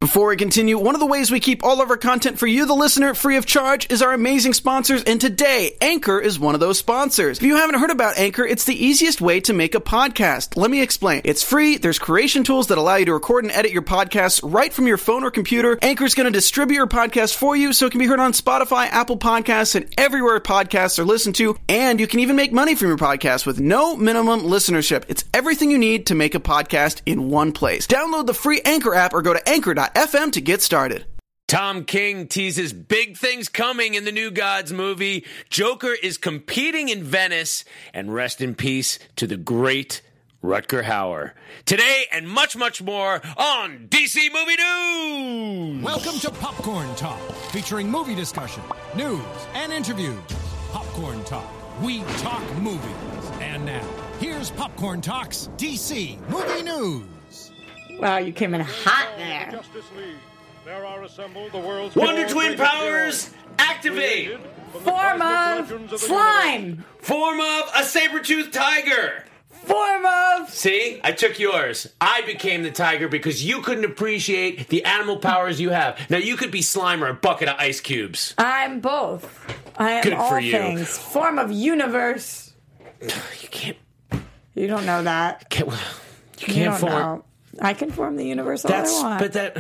Before we continue, one of the ways we keep all of our content for you, the listener, free of charge is our amazing sponsors, and today, Anchor is one of those sponsors. If you haven't heard about Anchor, it's the easiest way to make a podcast. Let me explain. It's free, there's creation tools that allow you to record and edit your podcasts right from your phone or computer. Anchor is going to distribute your podcast for you so it can be heard on Spotify, Apple Podcasts, and everywhere podcasts are listened to, and you can even make money from your podcast with no minimum listenership. It's everything you need to make a podcast in one place. Download the free Anchor app or go to anchor.fm to get started. Tom King teases big things coming in the New Gods movie. Joker is competing in Venice, and rest in peace to the great Rutger Hauer. Today and much, much more on DC Movie News. Welcome to Popcorn Talk, featuring movie discussion, news, and interviews. Popcorn Talk. We talk movies. And now, here's Popcorn Talk's DC Movie News. Wow, you came in hot there. Justice League. There are assembled the world's Wonder Twin powers, activate. Form of slime. Form of a saber-toothed tiger. Form of... See? I took yours. I became the tiger because you couldn't appreciate the animal powers you have. Now, you could be slime or a bucket of ice cubes. I'm both. I am Good all for you. things. Form of universe. You can't... You don't know that. You You can't don't form... know. I can form the universe all I want. But that...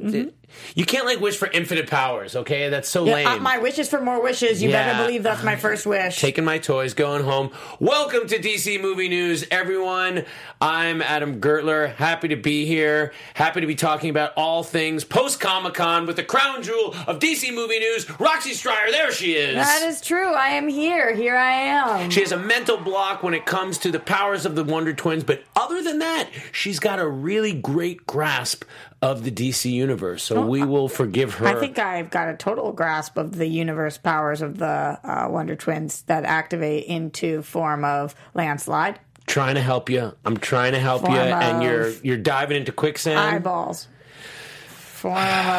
You can't, like, wish for infinite powers, okay? That's so lame. My wish is for more wishes. You better believe that's my first wish. Taking my toys, going home. Welcome to DC Movie News, everyone. I'm Adam Gertler. Happy to be here. Happy to be talking about all things post-Comic-Con with the crown jewel of DC Movie News, Roxy Stryer. There she is. That is true. I am here. Here I am. She has a mental block when it comes to the powers of the Wonder Twins, but other than that, she's got a really great grasp of the DC universe, so we will forgive her. I think I've got a total grasp of the universe powers of the Wonder Twins that activate into form of landslide. Trying to help you. I'm trying to help you, and you're diving into quicksand. Eyeballs. Form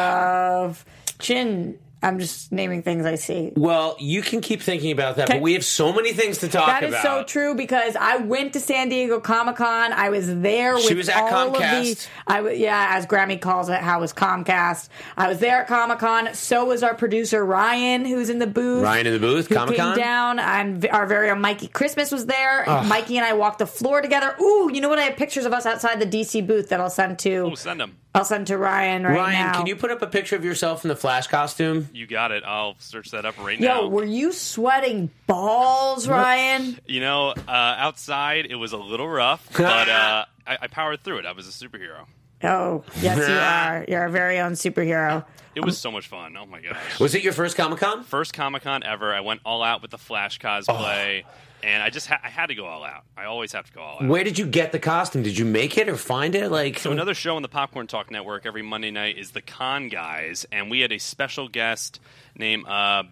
of chin. I'm just naming things I see. Well, you can keep thinking about that, but we have so many things to talk about. That is so true because I went to San Diego Comic-Con. I was there with She was at all Comcast. of the... as Grammy calls it, how was Comcast. I was there at Comic-Con. So was our producer, Ryan, who's in the booth. Ryan in the booth, who Comic-Con? came down, and our very own Mikey Christmas was there. Mikey and I walked the floor together. Ooh, you know what? I have pictures of us outside the DC booth that I'll send to... Oh, send them. I'll send to Ryan now. Ryan, can you put up a picture of yourself in the Flash costume? You got it. I'll search that up right now. Yo, were you sweating balls, Ryan? You know, outside it was a little rough, but I powered through it. I was a superhero. Oh, yes, you are. You're our very own superhero. It was so much fun. Oh, my gosh. Was it your first Comic-Con? First Comic-Con ever. I went all out with the Flash cosplay, and I just I had to go all out. I always have to go all out. Where did you get the costume? Did you make it or find it? So another show on the Popcorn Talk Network every Monday night is the Con Guys, and we had a special guest named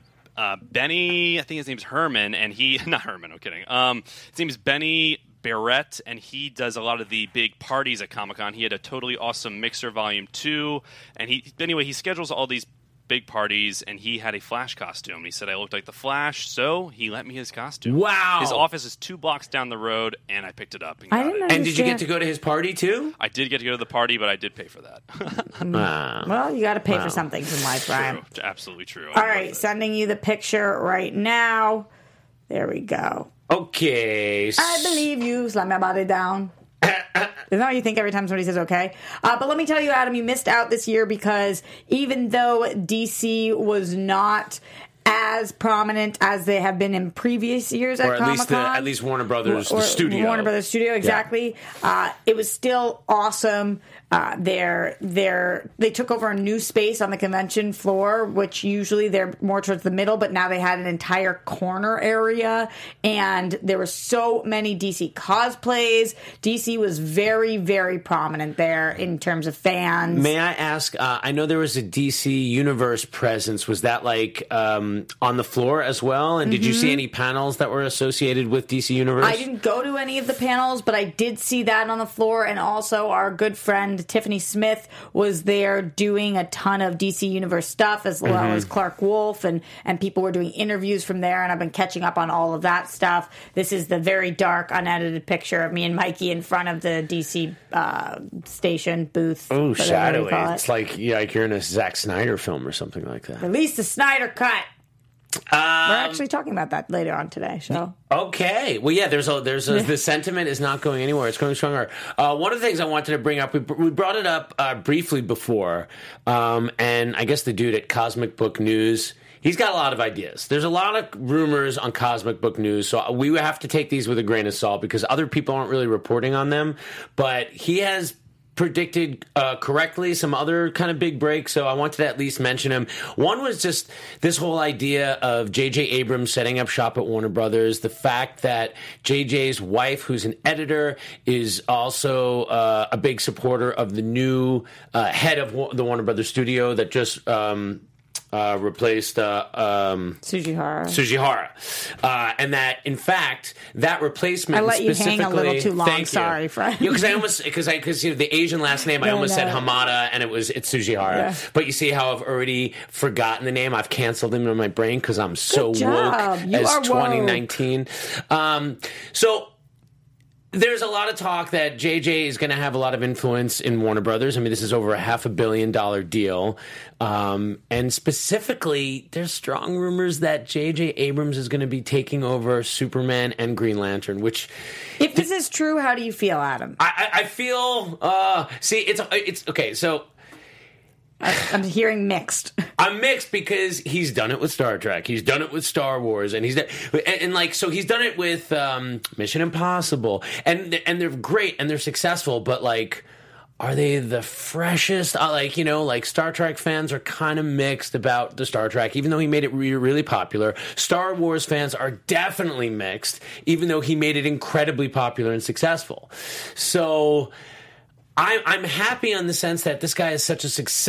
Benny. I think his name's Herman, and he not Herman. I'm kidding. His name is Benny Barrett, and he does a lot of the big parties at Comic-Con. He had a totally awesome Mixer Volume 2, and he schedules all these big parties, and he had a Flash costume. He said I looked like the Flash, so he lent me his costume. Wow. His office is 2 blocks down the road, and I picked it up and got it. And did you get to go to his party, too? I did get to go to the party, but I did pay for that. Well, you got to pay for some things in life, Brian. True. Absolutely true. All right, sending you the picture right now. There we go. Okay. I believe you. Slam my body down. Isn't that what you think every time somebody says okay? But let me tell you, Adam, you missed out this year because even though DC was not as prominent as they have been in previous years at Comic-Con. At least Warner Brothers, the studio. Warner Brothers Studio, exactly. Yeah. It was still awesome. They took over a new space on the convention floor, which usually they're more towards the middle, but now they had an entire corner area, and there were so many DC cosplays. DC was very, very prominent there in terms of fans. May I ask, I know there was a DC Universe presence. Was that on the floor as well? And did you see any panels that were associated with DC Universe? I didn't go to any of the panels, but I did see that on the floor, and also our good friend and Tiffany Smith was there doing a ton of DC Universe stuff, as well as Clark Wolf, and people were doing interviews from there, and I've been catching up on all of that stuff. This is the very dark, unedited picture of me and Mikey in front of the DC station booth. Oh, shadowy. It's like you're in a Zack Snyder film or something like that. Release the Snyder Cut. We're actually talking about that later on today. So okay, well, yeah. There's the sentiment is not going anywhere. It's going stronger. One of the things I wanted to bring up, we brought it up briefly before, and I guess the dude at Cosmic Book News, he's got a lot of ideas. There's a lot of rumors on Cosmic Book News, so we have to take these with a grain of salt because other people aren't really reporting on them. But he has predicted correctly some other kind of big breaks, so I wanted to at least mention him. One was just this whole idea of J.J. Abrams setting up shop at Warner Brothers, the fact that J.J.'s wife, who's an editor, is also a big supporter of the new head of the Warner Brothers studio that just replaced Sujihara. And that, in fact, that replacement I let you hang a little too long. Sorry, Fred. Because the Asian last name, I almost said Hamada, and it's Sujihara. Yeah. But you see how I've already forgotten the name. I've canceled him in my brain because I'm so woke as 2019. So there's a lot of talk that JJ is going to have a lot of influence in Warner Brothers. I mean, this is over a $500 million deal. And specifically, there's strong rumors that J.J. Abrams is going to be taking over Superman and Green Lantern, which... If this is true, how do you feel, Adam? I feel... it's... Okay, so... I'm hearing mixed. I'm mixed because he's done it with Star Trek. He's done it with Star Wars, and he's done it with Mission Impossible, and they're great and they're successful. But like, are they the freshest? Star Trek fans are kind of mixed about the Star Trek, even though he made it really popular. Star Wars fans are definitely mixed, even though he made it incredibly popular and successful. So I'm happy on the sense that this guy has such a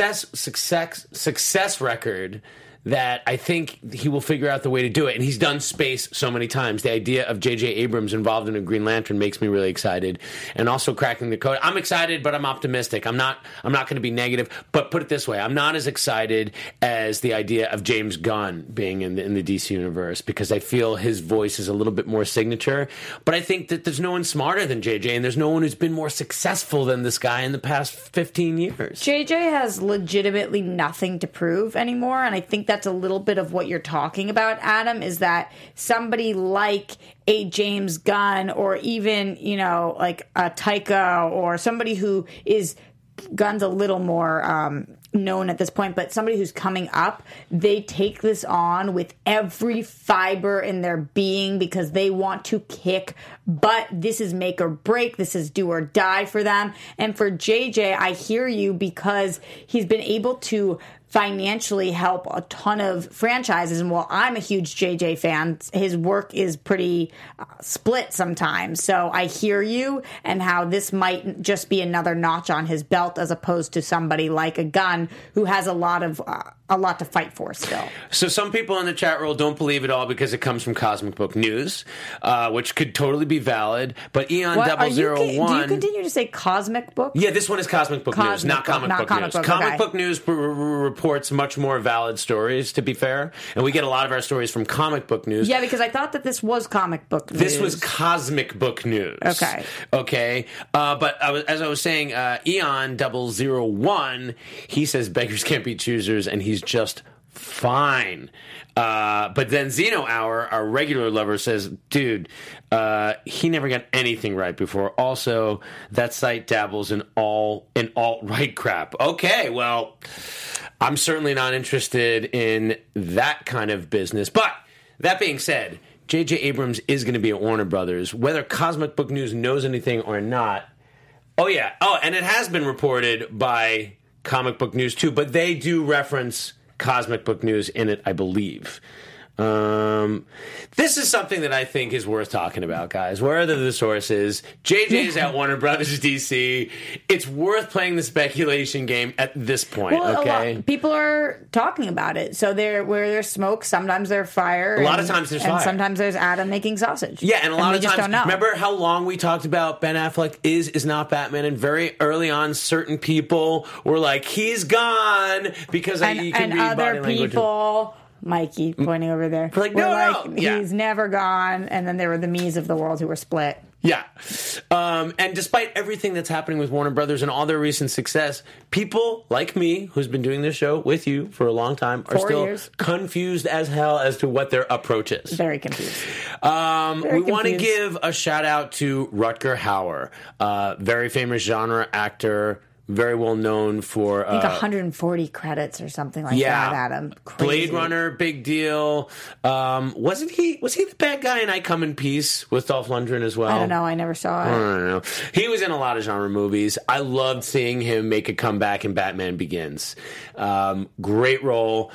success record that I think he will figure out the way to do it. And he's done space so many times. The idea of J.J. Abrams involved in a Green Lantern makes me really excited. And also cracking the code. I'm excited, but I'm optimistic. I'm not going to be negative. But put it this way, I'm not as excited as the idea of James Gunn being in the DC universe, because I feel his voice is a little bit more signature. But I think that there's no one smarter than J.J., and there's no one who's been more successful than this guy in the past 15 years. J.J. has legitimately nothing to prove anymore, and I think that's a little bit of what you're talking about, Adam, is that somebody like a James Gunn, or even, like a Taika, or somebody who is... Gunn's a little more known at this point, but somebody who's coming up, they take this on with every fiber in their being because they want to kick butt. This is make or break. This is do or die for them. And for JJ, I hear you, because he's been able to financially help a ton of franchises. And while I'm a huge JJ fan, his work is pretty split sometimes. So I hear you, and how this might just be another notch on his belt, as opposed to somebody like a Gunn who has a lot to fight for still. So some people in the chat roll don't believe it all because it comes from Cosmic Book News, which could totally be valid. But Eon001... Do you continue to say Cosmic Book? Yeah, this one is Cosmic Book News, not Comic Book News. Comic Book News reports much more valid stories, to be fair. And we get a lot of our stories from Comic Book News. Yeah, because I thought that this was Comic Book News. This was Cosmic Book News. Okay. But as I was saying, Eon001, he says beggars can't be choosers, and he's just fine. But then Xeno Hour, our regular lover, says, dude, he never got anything right before. Also, that site dabbles in alt-right crap. Okay, well, I'm certainly not interested in that kind of business. But that being said, J.J. Abrams is going to be at Warner Brothers, whether Cosmic Book News knows anything or not. Oh, yeah. Oh, and it has been reported by Comic Book News, too, but they do reference Cosmic Book News in it, I believe. This is something that I think is worth talking about, guys. Where are the sources? JJ's at Warner Brothers DC. It's worth playing the speculation game at this point, Well, okay? People are talking about it. So where there's smoke, sometimes there's fire. A lot of times there's fire. And sometimes there's Adam making sausage. Yeah, and a lot of just times, don't know. remember how long we talked about Ben Affleck is not Batman, and very early on, certain people were like, he's gone, because you can and read other body language. people, Mikey pointing over there, We're like, were no. Yeah. he's never gone. And then there were the me's of the world who were split. Yeah. And despite everything that's happening with Warner Brothers and all their recent success, people like me, who's been doing this show with you for a long time, are 4 still years. confused as hell as to what their approach is. Very confused. We want to confused. give a shout out to Rutger Hauer, very famous genre actor, very well known for I think 140 credits or something like yeah, that, Adam. Crazy. Blade Runner, big deal. Was he the bad guy in I Come in Peace with Dolph Lundgren as well? I don't know. I never saw it. I don't know. He was in a lot of genre movies. I loved seeing him make a comeback in Batman Begins. Great role.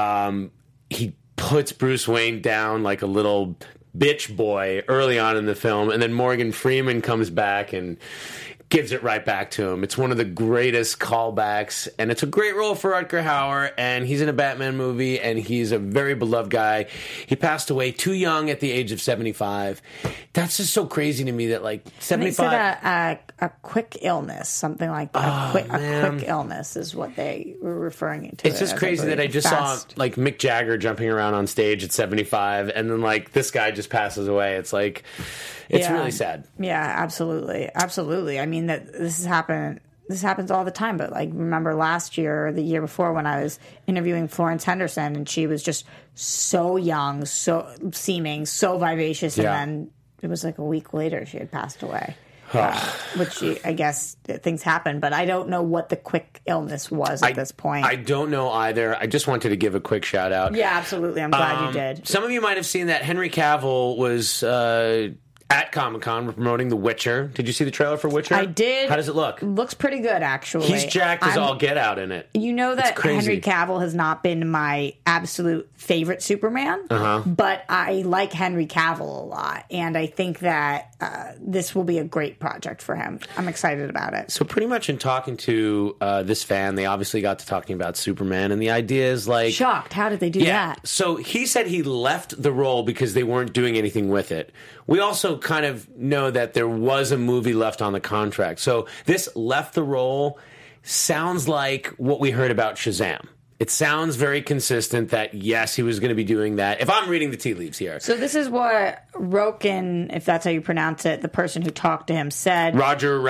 He puts Bruce Wayne down like a little bitch boy early on in the film, and then Morgan Freeman comes back and gives it right back to him. It's one of the greatest callbacks, and it's a great role for Rutger Hauer, and he's in a Batman movie, and he's a very beloved guy. He passed away too young at the age of 75. That's just so crazy to me that, like, 75... They said a quick illness, something like that. A quick illness is what they were referring to. It's just crazy that I just saw, like, Mick Jagger jumping around on stage at 75, and then, like, this guy just passes away. It's like... It's really sad. Yeah, absolutely. Absolutely. I mean, that this happens all the time, but like remember last year or the year before when I was interviewing Florence Henderson and she was just so young, so seeming so vivacious, and then it was like a week later she had passed away. Which I guess things happen, but I don't know what the quick illness was at this point. I don't know either. I just wanted to give a quick shout out. Yeah, absolutely. I'm glad you did. Some of you might have seen that Henry Cavill was at Comic-Con promoting The Witcher. Did you see the trailer for Witcher? I did. How does it look? Looks pretty good, actually. He's jacked as all get out in it. You know that crazy. Henry Cavill has not been my absolute favorite Superman, but I like Henry Cavill a lot, and I think that this will be a great project for him. I'm excited about it. So pretty much in talking to this fan, they obviously got to talking about Superman, and the idea is like... Shocked. How did they do that? So he said he left the role because they weren't doing anything with it. We also kind of know that there was a movie left on the contract. So this left the role sounds like what we heard about Shazam. It sounds very consistent that, yes, he was going to be doing that. If I'm reading the tea leaves here. So this is what Roken, if that's how you pronounce it, the person who talked to him said. Roken.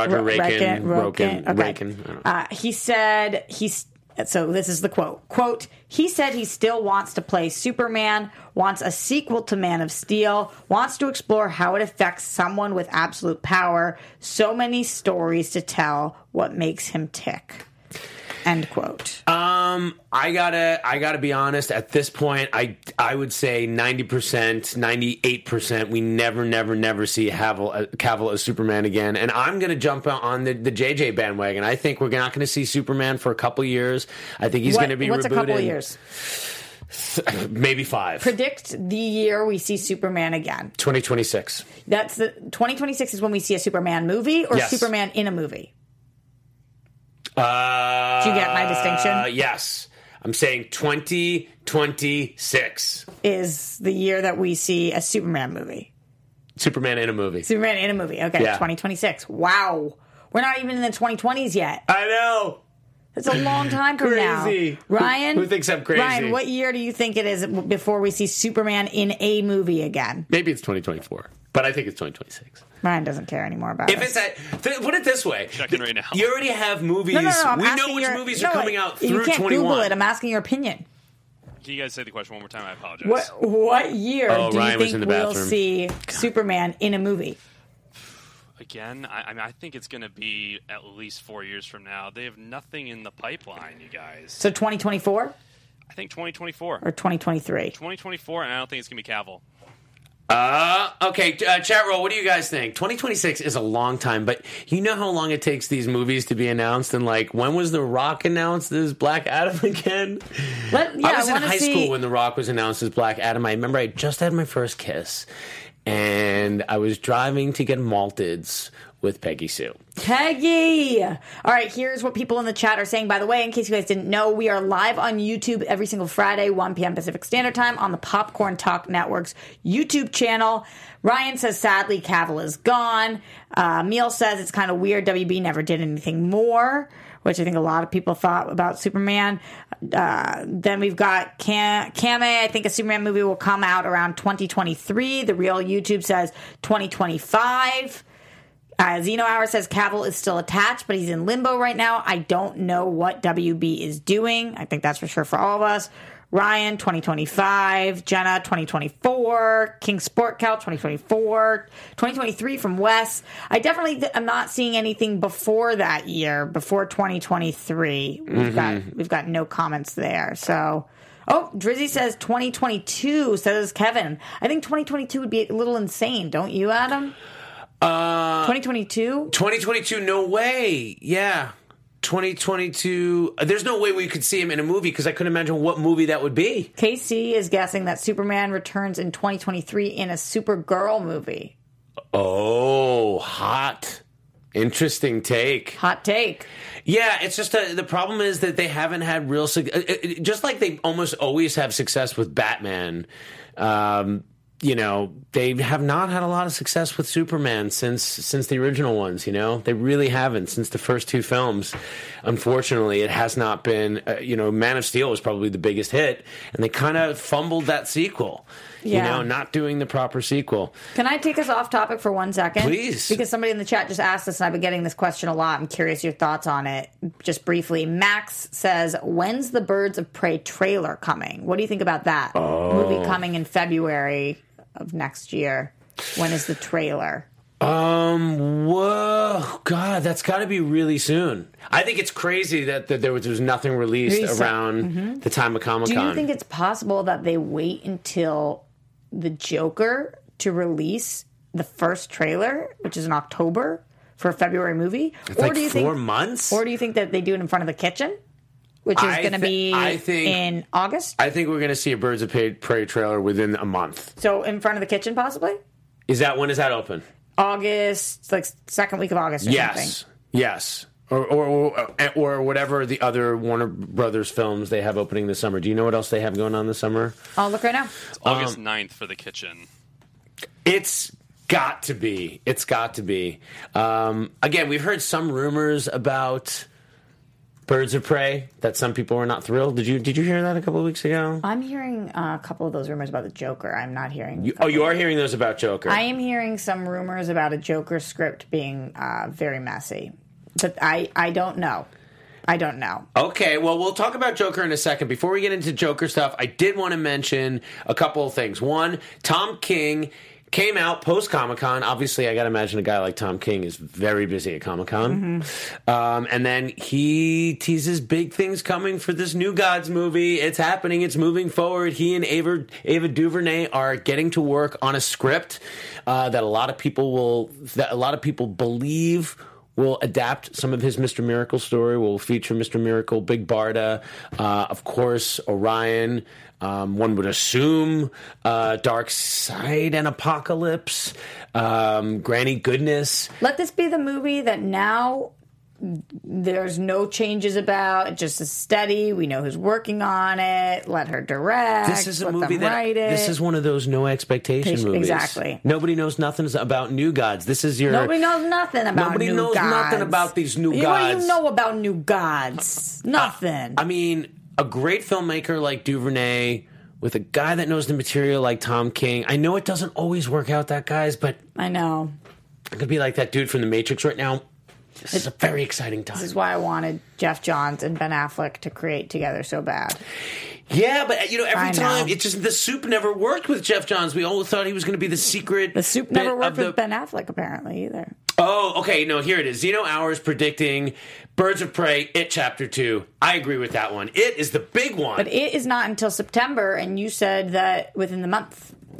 He said so this is the quote, he said he still wants to play Superman, wants a sequel to Man of Steel, wants to explore how it affects someone with absolute power, so many stories to tell, what makes him tick. End quote. I gotta be honest. At this point, I would say 90%, 98%. We never see Cavill as Superman again. And I'm gonna jump on the JJ bandwagon. I think we're not gonna see Superman for a couple years. I think he's gonna be what's rebooted. A couple years? Maybe 5. Predict the year we see Superman again. 2026. That's 2026 is when we see a Superman movie or Superman in a movie. Do you get my distinction? Yes. I'm saying 2026 is the year that we see a Superman movie. Superman in a movie. Superman in a movie. Okay, yeah. 2026. Wow. We're not even in the 2020s yet. I know. It's a long time from crazy. Now. Ryan? Who thinks I'm crazy? Ryan, what year do you think it is before we see Superman in a movie again? Maybe it's 2024, but I think it's 2026. Ryan doesn't care anymore about it. Put it this way. Checking right now. You already have movies. No, we know which movies are coming out through 21. You can't Google it. I'm asking your opinion. Can you guys say the question one more time? I apologize. What year do you Ryan think we'll see Superman in a movie? Again, I think it's going to be at least 4 years from now. They have nothing in the pipeline, you guys. So 2024? I think 2024. Or 2023? 2024, and I don't think it's going to be Cavill. Okay, chat roll, what do you guys think? 2026 is a long time, but you know how long it takes these movies to be announced? And, like, when was The Rock announced as Black Adam again? I was in high school when The Rock was announced as Black Adam. I remember I just had my first kiss, and I was driving to get Malteds with Peggy Sue. Peggy! All right, here's what people in the chat are saying. By the way, in case you guys didn't know, we are live on YouTube every single Friday, 1 p.m. Pacific Standard Time on the Popcorn Talk Network's YouTube channel. Ryan says, sadly, Cavill is gone. Neil says, it's kind of weird. WB never did anything more, which I think a lot of people thought about Superman. Then we've got Kame. I think a Superman movie will come out around 2023. The Real YouTube says 2025. Zeno Hour says Cavill is still attached, but he's in limbo right now. I don't know what WB is doing. I think that's for sure for all of us. Ryan, 2025. Jenna, 2024. King Sport Cow, 2024. 2023 from Wes. I definitely am not seeing anything before that year, before 2023. We've got no comments there. So, Drizzy says 2022, says Kevin. I think 2022 would be a little insane, don't you, Adam? 2022? 2022, no way. Yeah. 2022. There's no way we could see him in a movie because I couldn't imagine what movie that would be. KC is guessing that Superman returns in 2023 in a Supergirl movie. Oh, hot. Interesting take. Hot take. Yeah, it's just the problem is that they haven't had real just like they almost always have success with Batman. You know, they have not had a lot of success with Superman since the original ones, you know? They really haven't since the first two films. Unfortunately, it has not been, Man of Steel was probably the biggest hit, and they kind of fumbled that sequel. Yeah. Not doing the proper sequel. Can I take us off topic for 1 second? Please. Because somebody in the chat just asked us, and I've been getting this question a lot. I'm curious your thoughts on it. Just briefly, Max says, when's the Birds of Prey trailer coming? What do you think about that? Movie coming in February of next year. When is the trailer? Whoa, God, that's got to be really soon. I think it's crazy that there was nothing released around the time of Comic-Con. Do you think it's possible that they wait until the Joker to release the first trailer, which is in October, for a February movie? It's like 4 months? Or do you think that they do it in front of the kitchen? Which is going to be in August? I think we're going to see a Birds of Prey trailer within a month. So in front of the kitchen, possibly? When is that open? August, like second week of August or something. Yes. Or whatever the other Warner Brothers films they have opening this summer. Do you know what else they have going on this summer? I'll look right now. It's August 9th for the kitchen. It's got to be. Again, we've heard some rumors about Birds of Prey that some people were not thrilled. Did you hear that a couple of weeks ago? I'm hearing a couple of those rumors about the Joker. I'm not hearing. You are hearing those about Joker. I am hearing some rumors about a Joker script being very messy, but I don't know. I don't know. Okay, well, we'll talk about Joker in a second. Before we get into Joker stuff, I did want to mention a couple of things. One, Tom King came out post-Comic-Con. Obviously, I got to imagine a guy like Tom King is very busy at Comic-Con. And then he teases big things coming for this New Gods movie. It's happening. It's moving forward. He and Ava DuVernay are getting to work on a script that a lot of people believe will adapt some of his Mr. Miracle story, will feature Mr. Miracle, Big Barda, of course, Orion. One would assume Darkseid and Apocalypse, Granny Goodness. Let this be the movie that now there's no changes about. It just is steady. We know who's working on it. Let her direct. This is a movie this is one of those no expectation movies. Exactly. Nobody knows nothing about New Gods. This is your. Nobody knows nothing about Nobody New knows Gods. nothing about these New Gods. What do you know about New Gods? Nothing. I mean, a great filmmaker like DuVernay with a guy that knows the material like Tom King. I know it doesn't always work out, that guys, but I know it could be like that dude from The Matrix right now. This is a very exciting time. This is why I wanted Jeff Johns and Ben Affleck to create together so bad. Yeah, but every time it just the soup never worked with Jeff Johns. We all thought he was going to be the secret. The soup never worked with Ben Affleck apparently either. Oh, okay. No, here it is. Zeno Hours predicting Birds of Prey, It Chapter 2. I agree with that one. It is the big one. But It is not until September, and you said that within the month.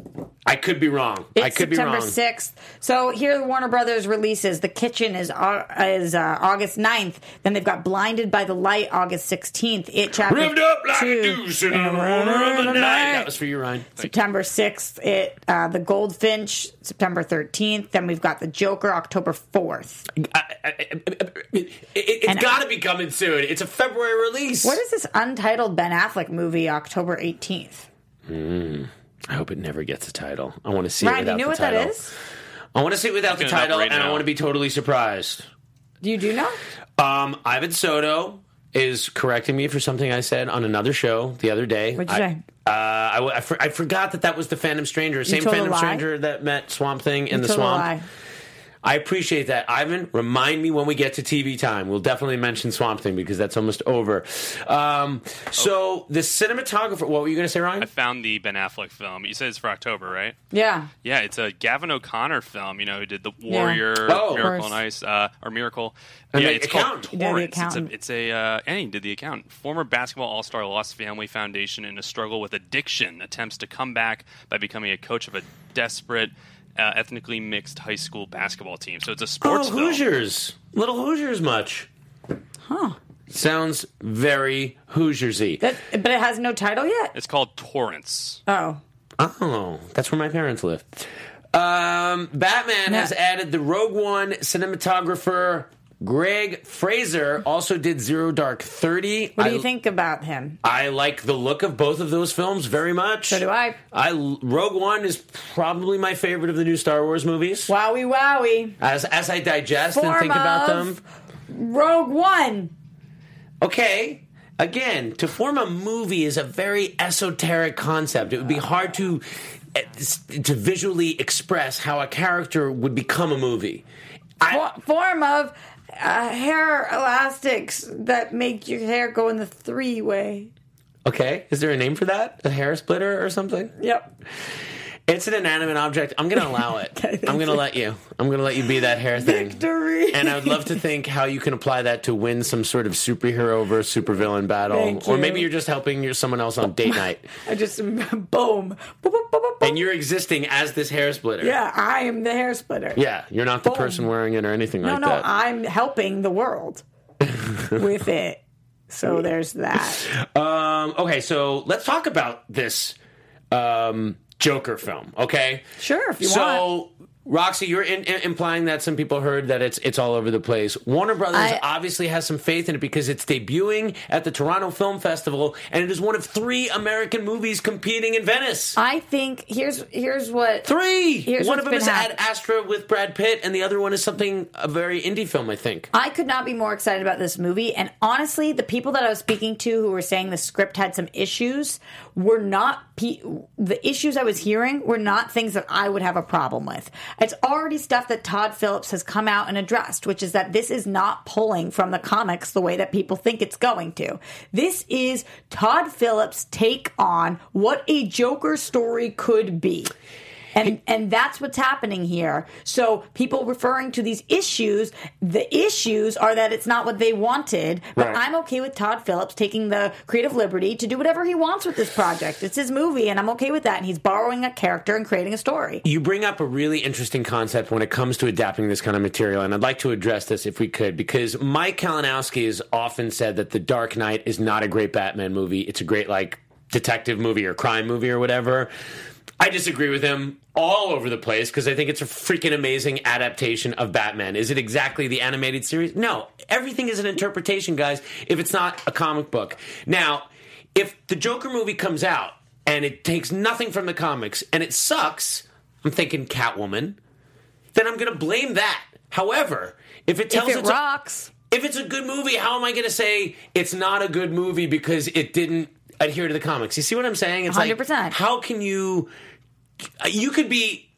I could be wrong. It's September 6th. So here are the Warner Brothers releases. The Kitchen is August 9th. Then they've got Blinded by the Light, August 16th. It Chapter Revved up like 2. a deuce in the roar of the night. That was for you, Ryan. September 6th. The Goldfinch, September 13th. Then we've got The Joker, October 4th. It's got to be coming soon. It's a February release. What is this untitled Ben Affleck movie, October 18th? I hope it never gets a title. I want to see Ryan, it without do you know the what title. that is? I want to see it without the Looking it up title, right and I now. want to be totally surprised. Do you know? Ivan Soto is correcting me for something I said on another show the other day. What'd you say? I forgot that was the Phantom Stranger. Same told a Phantom lie? Stranger that met Swamp Thing in the Total swamp. lie. I appreciate that. Ivan, remind me when we get to TV time. We'll definitely mention Swamp Thing because that's almost over. So the cinematographer, what were you going to say, Ryan? I found the Ben Affleck film. You said it's for October, right? Yeah. Yeah, it's a Gavin O'Connor film. You know, who did The Warrior, Oh. Miracle Of on Ice, or Miracle. And yeah, The it's Accountant. called He did The Torrance. Accountant. It's and he did The Accountant. Former basketball all-star lost family foundation in a struggle with addiction. Attempts to come back by becoming a coach of a desperate, ethnically mixed high school basketball team. So it's a sports film. Hoosiers. Little Hoosiers much. Huh. Sounds very Hoosiersy. But it has no title yet? It's called Torrance. Oh. Oh, that's where my parents live. Batman has added the Rogue One cinematographer Greg Fraser. Also did Zero Dark 30. What do you think about him? I like the look of both of those films very much. So do I. Rogue One is probably my favorite of the new Star Wars movies. Wowie wowie. As I digest and think about them. Rogue One. Okay. Again, to form a movie is a very esoteric concept. It would be hard to visually express how a character would become a movie. Form of hair elastics that make your hair go in the three-way. Okay. Is there a name for that? A hair splitter or something? Yep. It's an inanimate object. I'm going to allow it. Okay, I'm going to let you. I'm going to let you be that hair thing. Victory. And I would love to think how you can apply that to win some sort of superhero versus supervillain battle. Thank Or you. maybe you're just helping someone else on date night. I just, boom. Boop, boop, boop, boop, boop. And you're existing as this hair splitter. Yeah, I am the hair splitter. Yeah, you're not the Boom. person wearing it or anything like No, that. I'm helping the world with it. So there's that. Okay, so let's talk about this Joker film, okay? Sure, if you want. So, Roxy, you're implying that some people heard that it's all over the place. Warner Brothers obviously has some faith in it because it's debuting at the Toronto Film Festival, and it is one of 3 American movies competing in Venice. I think here's what 3! Here's One what's of them been is Ad happening. Astra with Brad Pitt, and the other one is a very indie film, I think. I could not be more excited about this movie. And honestly, the people that I was speaking to who were saying the script had some issues were not the issues I was hearing were not things that I would have a problem with. It's already stuff that Todd Phillips has come out and addressed, which is that this is not pulling from the comics the way that people think it's going to. This is Todd Phillips' take on what a Joker story could be. And that's what's happening here. So people referring to these issues, the issues are that it's not what they wanted. But Right. I'm okay with Todd Phillips taking the creative liberty to do whatever he wants with this project. It's his movie, and I'm okay with that. And he's borrowing a character and creating a story. You bring up a really interesting concept when it comes to adapting this kind of material, and I'd like to address this if we could, because Mike Kalinowski has often said that The Dark Knight is not a great Batman movie. It's a great, detective movie or crime movie or whatever. I disagree with him all over the place because I think it's a freaking amazing adaptation of Batman. Is it exactly the animated series? No. Everything is an interpretation, guys, if it's not a comic book. Now, if the Joker movie comes out and it takes nothing from the comics and it sucks, I'm thinking Catwoman, then I'm going to blame that. However, if it tells If it rocks. if it's a good movie, how am I going to say it's not a good movie because it didn't adhere to the comics? You see what I'm saying? It's 100%. like, how can you... You could be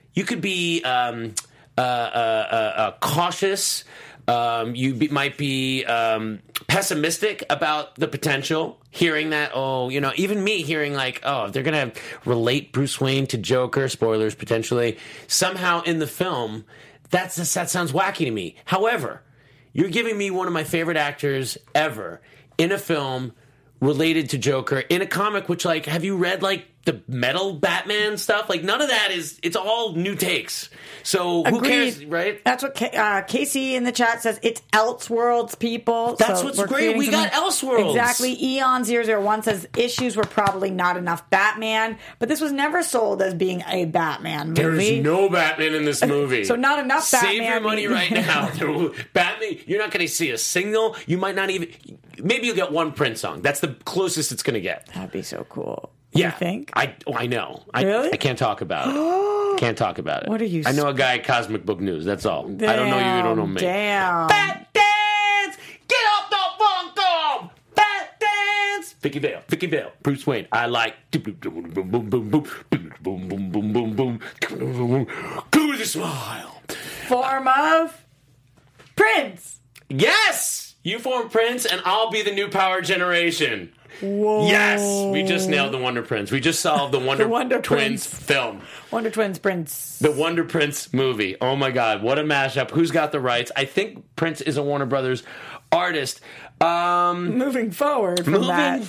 cautious. Might be pessimistic about the potential. Hearing that, even me hearing they're gonna relate Bruce Wayne to Joker. Spoilers potentially somehow in the film. That sounds wacky to me. However, you're giving me one of my favorite actors ever in a film related to Joker in a comic which, like, have you read, like, the metal Batman stuff? Like, none of that it's all new takes. So who cares, right? That's what Casey in the chat says. It's Elseworlds, people. That's so what's great. We got Elseworlds. Exactly. Eon001 says issues were probably not enough Batman, but this was never sold as being a Batman movie. There's no Batman in this movie. So not enough Batman. Save your money right now. Batman, you're not going to see a single. You might not even... Maybe you'll get one Prince song. That's the closest it's going to get. That'd be so cool. Yeah, you think? I know. Really? I can't talk about it. Can't talk about it. What are you? I know a guy at Cosmic Book News. That's all. Damn, I don't know you. You don't know me. Damn. Bat dance. Get off the phone. Bat dance. Vicky Vale. Bruce Wayne. I like. Boom boom boom boom boom boom boom boom boom boom. Go with a smile. Form of Prince. Yes, you form Prince, and I'll be the new power generation. Whoa. Yes, we just nailed the Wonder Prince. We just solved the Wonder Twins film. Wonder Twins Prince. The Wonder Prince movie. Oh my God, what a mashup. Who's got the rights? I think Prince is a Warner Brothers artist. Moving forward, one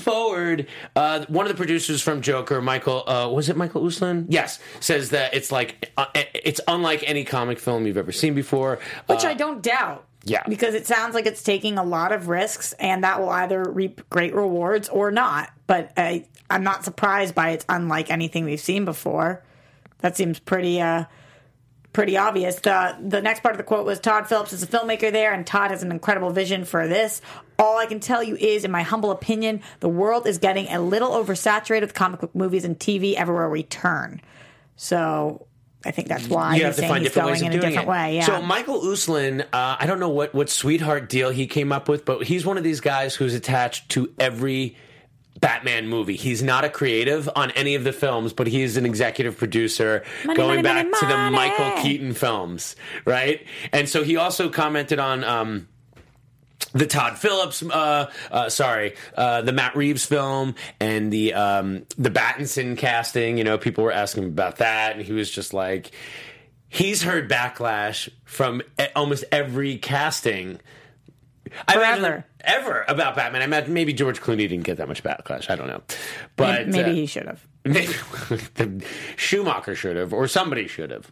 of the producers from Joker, Michael, was it Michael Uslan? Yes, says that it's like it's unlike any comic film you've ever seen before. Which I don't doubt. Yeah. Because it sounds like it's taking a lot of risks, and that will either reap great rewards or not. But I'm not surprised by it's unlike anything we've seen before. That seems pretty obvious. The next part of the quote was, Todd Phillips is a filmmaker there, and Todd has an incredible vision for this. All I can tell you is, in my humble opinion, the world is getting a little oversaturated with comic book movies and TV everywhere we turn. So... I think that's why you have to find different ways of doing it. Way, yeah. So Michael Uslan, I don't know what sweetheart deal he came up with, but he's one of these guys who's attached to every Batman movie. He's not a creative on any of the films, but he's an executive producer going back to the Michael Keaton films, right? And so he also commented on... the Todd Phillips, the Matt Reeves film, and the Pattinson casting. You know, people were asking him about that, and he was just like, he's heard backlash from almost every casting. Ever about Batman. I imagine maybe George Clooney didn't get that much backlash. I don't know, but maybe he should have. Schumacher should have, or somebody should have.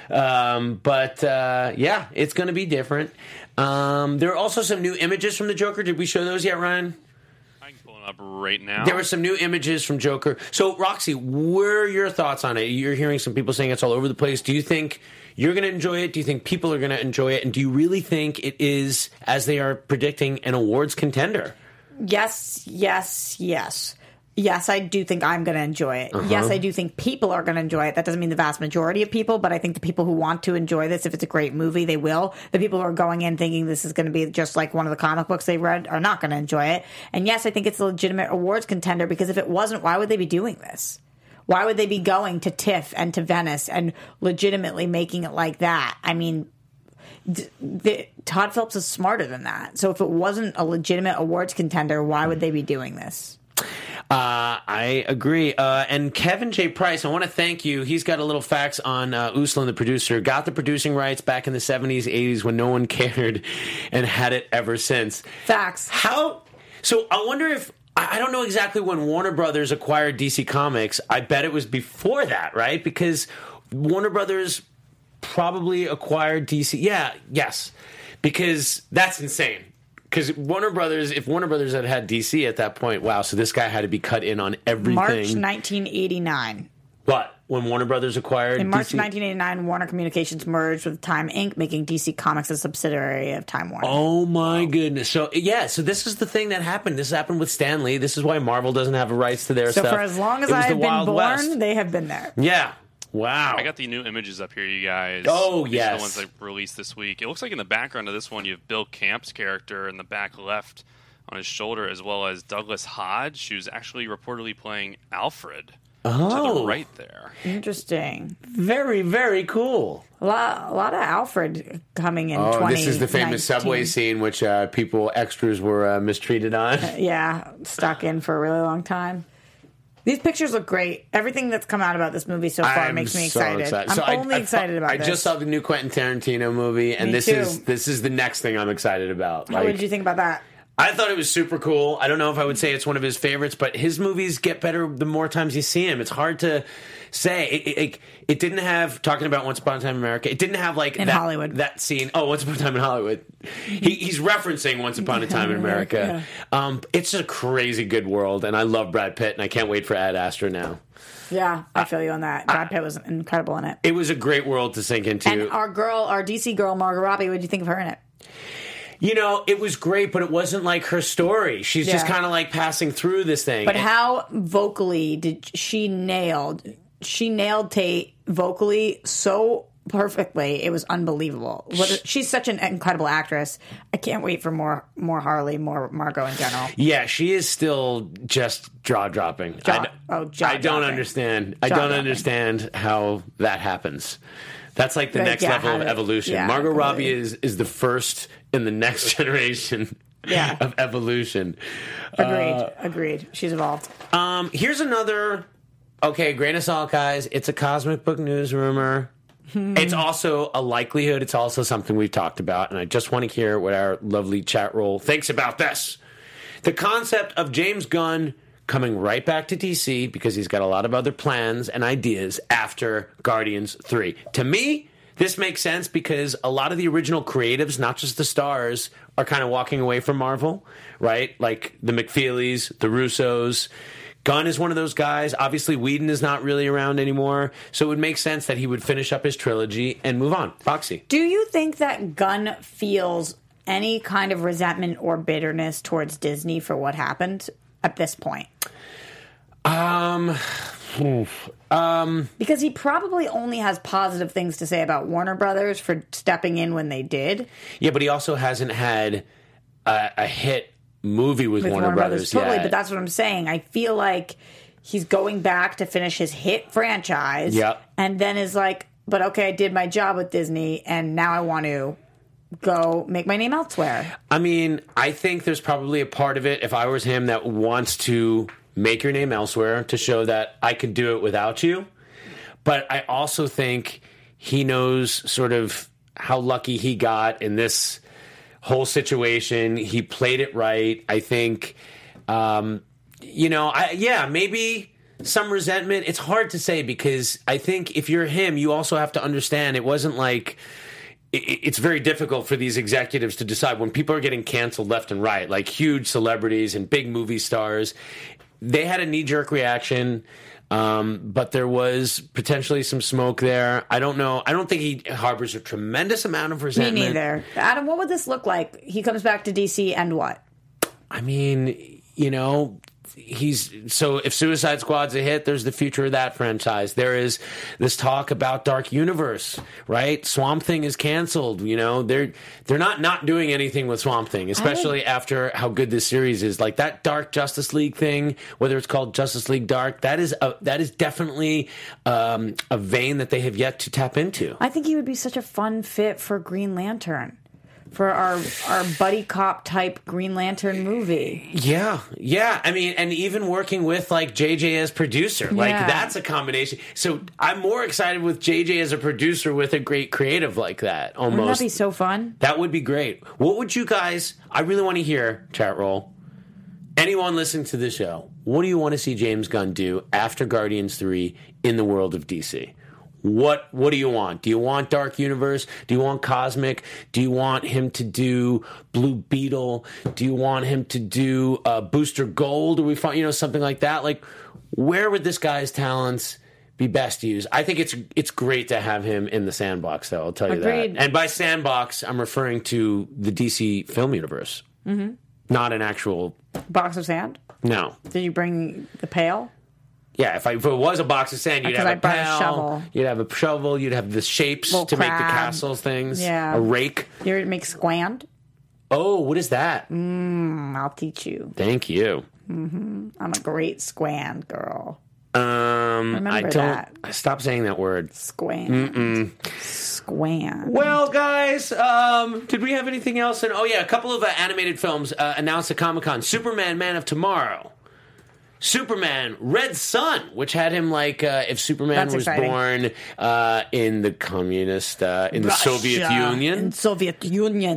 Yeah, it's going to be different. There are also some new images from the Joker. Did we show those yet, Ryan? I can pull it up right now. There were some new images from Joker. So, Roxy, what are your thoughts on it? You're hearing some people saying it's all over the place. Do you think you're going to enjoy it? Do you think people are going to enjoy it? And do you really think it is, as they are predicting, an awards contender? Yes. Yes, I do think I'm going to enjoy it. Yes, I do think people are going to enjoy it. That doesn't mean the vast majority of people, but I think the people who want to enjoy this, if it's a great movie, they will. The people who are going in thinking this is going to be just like one of the comic books they read are not going to enjoy it. And yes, I think it's a legitimate awards contender, because if it wasn't, why would they be doing this? Why would they be going to TIFF and to Venice and legitimately making it like that? I mean, Todd Phillips is smarter than that. So if it wasn't a legitimate awards contender, why would they be doing this? I agree. And Kevin J. Price, I want to thank you. He's got a little facts on Uslan, the producer. Got the producing rights back in the 70s, 80s when no one cared, and had it ever since. Facts. So I wonder if... I don't know exactly when Warner Brothers acquired DC Comics. I bet it was before that, right? Because Warner Brothers probably acquired DC. Yes. Because that's insane. Because if Warner Brothers had DC at that point, wow, so this guy had to be cut in on everything. March 1989. What? When Warner Brothers acquired In March DC? 1989, Warner Communications merged with Time Inc., making DC Comics a subsidiary of Time Warner. Oh, my goodness. So this is the thing that happened. This happened with Stan Lee. This is why Marvel doesn't have rights to their stuff. So for as long as I have been born, they have been there. Yeah. Wow. I got the new images up here, you guys. Oh, These yes. are the ones I released this week. It looks like in the background of this one, you have Bill Camp's character in the back left on his shoulder, as well as Douglas Hodge, who's actually reportedly playing Alfred to the right there. Interesting. Very, very cool. A lot of Alfred coming in 2019. This is the famous subway scene, which extras were mistreated on. Yeah, stuck in for a really long time. These pictures look great. Everything that's come out about this movie so far makes me excited. I'm only excited about this. I just saw the new Quentin Tarantino movie, and Me this too. is the next thing I'm excited about. What did you think about that? I thought it was super cool. I don't know if I would say it's one of his favorites, but his movies get better the more times you see him. It's hard to say. It didn't have, talking about Once Upon a Time in America, it didn't have like Hollywood. That scene. Oh, Once Upon a Time in Hollywood. He's referencing Once Upon a Time in America. Yeah. It's a crazy good world, and I love Brad Pitt, and I can't wait for Ad Astra now. Yeah, I feel you on that. Brad Pitt was incredible in it. It was a great world to sink into. And our DC girl, Margot Robbie, what did you think of her in it? You know, it was great, but it wasn't like her story. She's just kind of like passing through this thing. But how vocally did she nailed Tate vocally so perfectly. It was unbelievable. She's such an incredible actress. I can't wait for more Harley, more Margot in general. Yeah, she is still just jaw-dropping. I don't understand. I don't understand how that happens. That's like the next level of evolution. Yeah, Margot Robbie is the first in the next generation of evolution. Agreed. She's evolved. Here's another, grain of salt, guys. It's a comic book news rumor. It's also a likelihood. It's also something we've talked about, and I just want to hear what our lovely chat roll thinks about this. The concept of James Gunn coming right back to DC because he's got a lot of other plans and ideas after Guardians 3. To me, this makes sense because a lot of the original creatives, not just the stars, are kind of walking away from Marvel, right? Like the McFeelys, the Russos. Gunn is one of those guys. Obviously, Whedon is not really around anymore, so it would make sense that he would finish up his trilogy and move on. Foxy. Do you think that Gunn feels any kind of resentment or bitterness towards Disney for what happened at this point? Because he probably only has positive things to say about Warner Brothers for stepping in when they did. Yeah, but he also hasn't had a hit movie with Warner Brothers totally, but that's what I'm saying. I feel like he's going back to finish his hit franchise, and then is like, but okay, I did my job with Disney, and now I want to go make my name elsewhere. I mean, I think there's probably a part of it, if I was him, that wants to make your name elsewhere to show that I could do it without you. But I also think he knows sort of how lucky he got in this whole situation. He played it right. I think, maybe some resentment. It's hard to say because I think if you're him, you also have to understand it wasn't like... It's very difficult for these executives to decide when people are getting canceled left and right, like huge celebrities and big movie stars. They had a knee-jerk reaction, but there was potentially some smoke there. I don't know. I don't think he harbors a tremendous amount of resentment. Me neither. Adam, what would this look like? He comes back to DC and what? I mean, if Suicide Squad's a hit, there's the future of that franchise. There is this talk about Dark Universe, right? Swamp Thing is canceled. They're not doing anything with Swamp Thing, especially after how good this series is. Like that Dark Justice League thing, whether it's called Justice League Dark, that is definitely a vein that they have yet to tap into. I think he would be such a fun fit for Green Lantern. For our buddy cop type Green Lantern movie. Yeah. I mean, and even working with like JJ as producer, like that's a combination. So I'm more excited with JJ as a producer with a great creative like that. Almost. Wouldn't that be so fun? That would be great. What would you guys? I really want to hear, chat roll. Anyone listening to this show, what do you want to see James Gunn do after Guardians 3 in the world of DC? What do you want? Do you want Dark Universe? Do you want Cosmic? Do you want him to do Blue Beetle? Do you want him to do Booster Gold? Or we find something like that? Like, where would this guy's talents be best used? I think it's great to have him in the sandbox, though. I'll tell you that. And by sandbox, I'm referring to the DC film universe, not an actual box of sand. No. Did you bring the pail? Yeah, if it was a box of sand, you'd have a pail, you'd have a shovel, you'd have the shapes to make the castles things, a rake. You ever make squand? Oh, what is that? I'll teach you. Thank you. I'm a great squand girl. Remember that. Stop saying that word. Squand. Squand. Well, guys, did we have anything else? A couple of animated films announced at Comic-Con. Superman, Man of Tomorrow. Superman, Red Sun, which had him like if Superman was born in the communist, in the Soviet Union. In Soviet Union.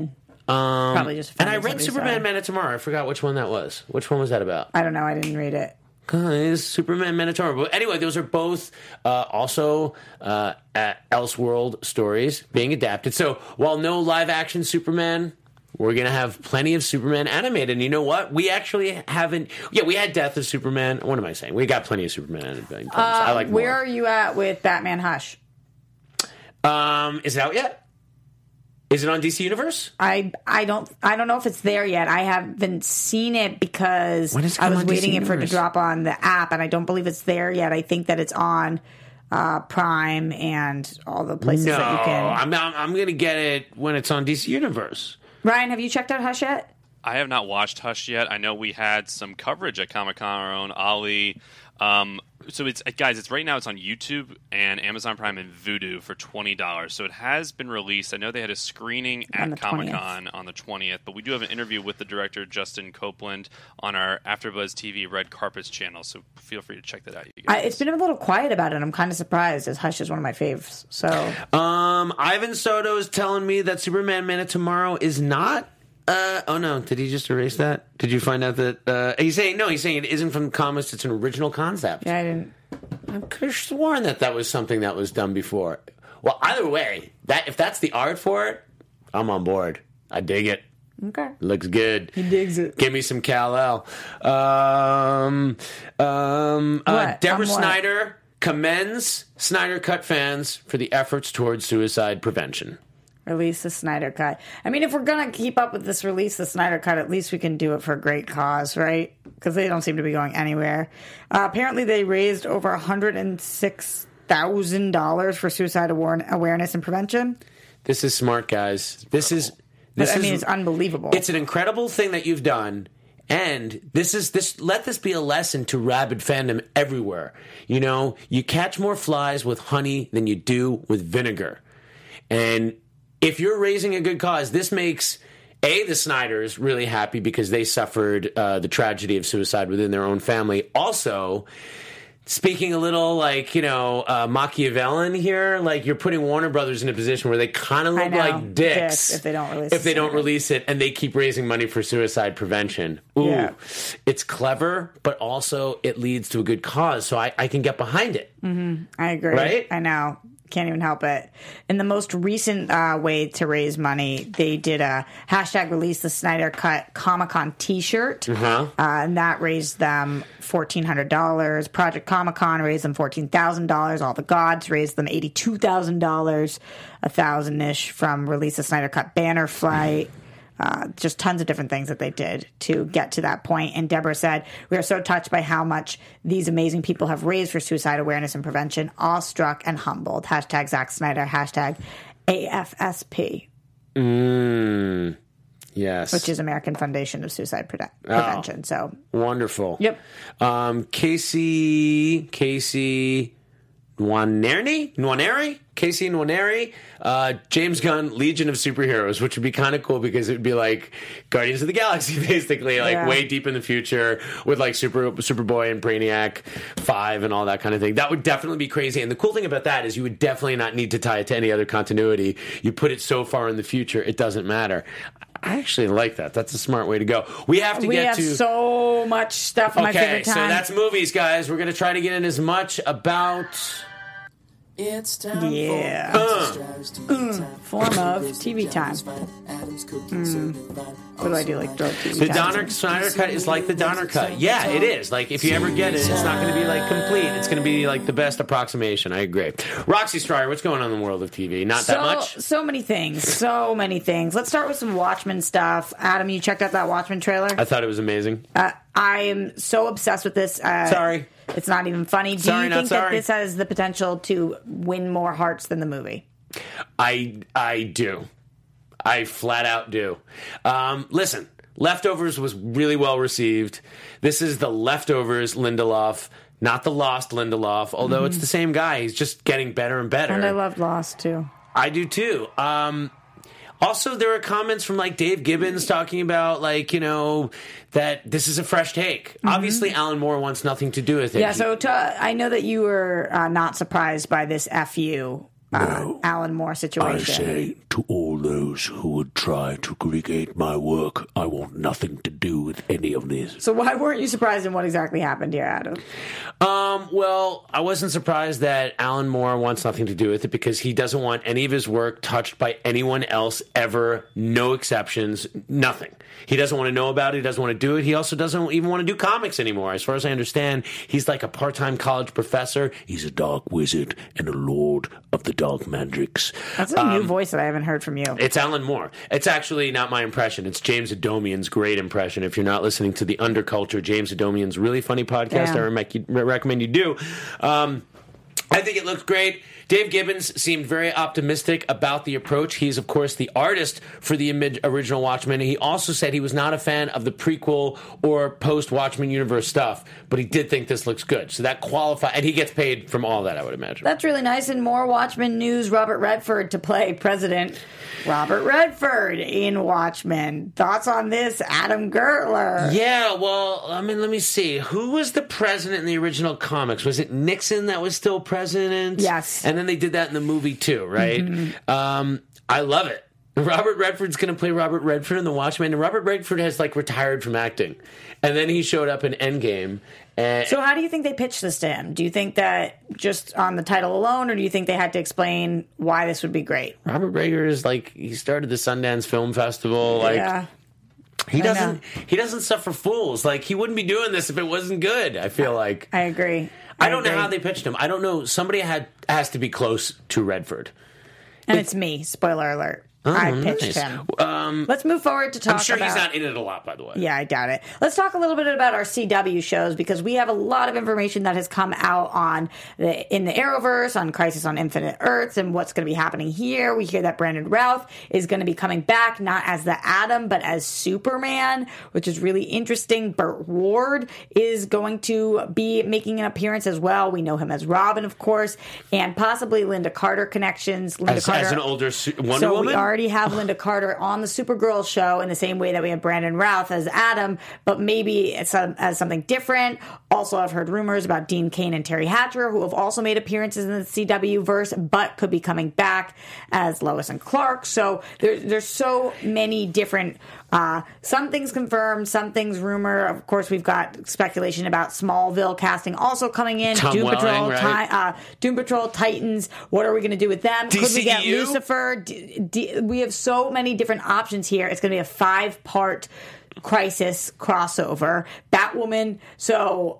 Probably just. And I read somebody's Superman side. Men of Tomorrow. I forgot which one that was. Which one was that about? I don't know. I didn't read it. Guys, Superman Men of Tomorrow. But anyway, those are both also Elseworld stories being adapted. So while no live action Superman, we're going to have plenty of Superman animated. And you know what? We actually haven't. Yeah, we had Death of Superman. What am I saying? We got plenty of Superman animated. I like Where more. are you at with Batman Hush? Is it out yet? Is it on DC Universe? I don't know if it's there yet. I haven't seen it because When does it I come was on waiting DC for it to Universe? drop on the app, and I don't believe it's there yet. I think that it's on Prime and all the places No, that you can. I'm going to get it when it's on DC Universe. Ryan, have you checked out Hush yet? I have not watched Hush yet. I know we had some coverage at Comic-Con, our own Ollie. So it's guys, it's right now. It's on YouTube and Amazon Prime and Vudu for $20. So it has been released. I know they had a screening On the at Comic-Con on the 20th, but we do have an interview with the director Justin Copeland on our AfterBuzz TV Red Carpets channel. So feel free to check that out, you guys. It's been a little quiet about it. I'm kind of surprised, as Hush is one of my faves. So Ivan Soto is telling me that Superman Man of Tomorrow is not. Oh no! Did he just erase that? Did you find out that he's saying no? He's saying it isn't from the comics. It's an original concept. yeah, I didn't. I could have sworn that was something that was done before. Well, either way, if that's the art for it, I'm on board. I dig it. Okay. Looks good. He digs it. Give me some Kal-El. What? Deborah On what? Snyder commends Snyder Cut fans for the efforts towards suicide prevention. Release the Snyder Cut. I mean, if we're going to keep up with this release the Snyder Cut, at least we can do it for a great cause, right? Because they don't seem to be going anywhere. Apparently, they raised over $106,000 for suicide awareness and prevention. This is smart, guys. This is It's unbelievable. It's an incredible thing that you've done. And let this be a lesson to rabid fandom everywhere. You know, you catch more flies with honey than you do with vinegar. And if you're raising a good cause, this makes the Snyders really happy because they suffered the tragedy of suicide within their own family. Also, speaking a little like, Machiavellian here, like you're putting Warner Brothers in a position where they kind of look like dicks if they don't release it and they keep raising money for suicide prevention. Ooh, Yeah. It's clever, but also it leads to a good cause. So I can get behind it. I agree. Right? I know. Can't even help it. In the most recent way to raise money, they did a hashtag release the Snyder Cut Comic-Con t-shirt. And that raised them $1,400. Project Comic-Con raised them $14,000. All the Gods raised them $82,000. $1,000-ish from Release the Snyder Cut banner flight. Just tons of different things that they did to get to that point. And Deborah said, we are so touched by how much these amazing people have raised for suicide awareness and prevention, awestruck and humbled. Hashtag Zack Snyder, hashtag AFSP. Yes. Which is American Foundation of Suicide Prevention. So wonderful. Yep. Casey Nwaneri? Casey Nwaneri, James Gunn, Legion of Superheroes, which would be kind of cool because it would be like Guardians of the Galaxy, basically, like way deep in the future with like Superboy and Brainiac 5 and all that kind of thing. That would definitely be crazy. And the cool thing about that is you would definitely not need to tie it to any other continuity. You put it so far in the future, it doesn't matter. I actually like that. That's a smart way to go. We have so much stuff in my favorite time. So that's movies, guys. We're going to try to get in as much about... It's time form of TV time. What do I do? Like throw TV The time? Donner Snyder Cut is like the Donner Cut. Yeah, it is. Like if you ever get it, it's not going to be like complete. It's going to be like the best approximation. I agree. Roxy Stryer, what's going on in the world of TV? Not that much. So many things. So many things. Let's start with some Watchmen stuff. Adam, you checked out that Watchmen trailer? I thought it was amazing. I am so obsessed with this. Sorry. It's not even funny. Do Sorry, you not think that sorry. this has the potential to win more hearts than the movie? I do. I flat out do. Listen, Leftovers was really well received. This is the Leftovers Lindelof, not the Lost Lindelof, although it's the same guy. He's just getting better and better. And I loved Lost, too. I do, too. Also, there are comments from, like, Dave Gibbons talking about, like, that this is a fresh take. Obviously, Alan Moore wants nothing to do with it. Yeah, so I know that you were not surprised by this FU Alan Moore situation. To all all those who would try to create my work, I want nothing to do with any of this. So why weren't you surprised in what exactly happened here, Adam? Well, I wasn't surprised that Alan Moore wants nothing to do with it because he doesn't want any of his work touched by anyone else ever. No exceptions. Nothing. He doesn't want to know about it. He doesn't want to do it. He also doesn't even want to do comics anymore. As far as I understand, he's like a part-time college professor. He's a dark wizard and a lord of the dark mandrakes. That's a new voice that I haven't heard from you. It's Alan Moore. It's actually not my impression. It's James Adomian's great impression. If you're not listening to The Underculture, James Adomian's really funny podcast, I recommend you do. I think it looks great. Dave Gibbons seemed very optimistic about the approach. He's, of course, the artist for the original Watchmen. He also said he was not a fan of the prequel or post-Watchmen universe stuff, but he did think this looks good. So that qualifies, and he gets paid from all that, I would imagine. That's really nice. And more Watchmen news, Robert Redford to play President Robert Redford in Watchmen. Thoughts on this, Adam Gertler? Yeah, well, I mean, let me see. Who was the president in the original comics? Was it Nixon that was still president? Yes. And then they did that in the movie too, right? Mm-hmm. I love it. Robert Redford's going to play Robert Redford in The Watchmen, and Robert Redford has like retired from acting, and then he showed up in Endgame. So how do you think they pitched this to him? Do you think that just on the title alone, or do you think they had to explain why this would be great? Robert Redford is like, he started the Sundance Film Festival, like. Yeah. He doesn't suffer fools. Like, he wouldn't be doing this if it wasn't good, I feel like. I agree. I don't know how they pitched him. I don't know. Somebody has to be close to Redford. And it's me. Spoiler alert. I pitched him. Let's move forward to talk about... I'm sure he's not in it a lot, by the way. Yeah, I doubt it. Let's talk a little bit about our CW shows, because we have a lot of information that has come out on in the Arrowverse, on Crisis on Infinite Earths, and what's going to be happening here. We hear that Brandon Routh is going to be coming back, not as the Atom, but as Superman, which is really interesting. Burt Ward is going to be making an appearance as well. We know him as Robin, of course, and possibly Linda Carter connections. As an older Wonder Woman? We already have Linda Carter on the Supergirl show in the same way that we have Brandon Routh as Adam, but maybe as something different. Also, I've heard rumors about Dean Cain and Terry Hatcher, who have also made appearances in the CW verse, but could be coming back as Lois and Clark. So there's so many different. Some things confirmed, some things rumor. Of course, we've got speculation about Smallville casting also coming in. Tom Welling, right? Doom Patrol, Titans. What are we going to do with them? DCEU? Could we get Lucifer? We have so many different options here. It's going to be a 5-part Crisis crossover. Batwoman. So,